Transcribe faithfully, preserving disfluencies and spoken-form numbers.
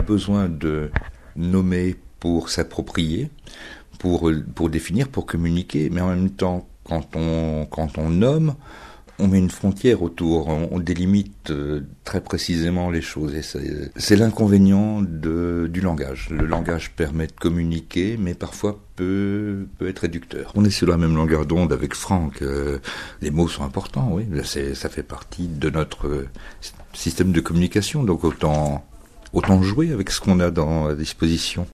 besoin de nommer pour s'approprier, pour, pour définir, pour communiquer, mais en même temps, quand on, quand on nomme, on met une frontière autour, on, on délimite euh, très précisément les choses. Et c'est, c'est l'inconvénient de, du langage. Le langage permet de communiquer, mais parfois peut, peut être réducteur. On est sur la même longueur d'onde avec Franck. Euh, les mots sont importants, oui. C'est, ça fait partie de notre euh, système de communication, donc autant, autant jouer avec ce qu'on a dans, à disposition.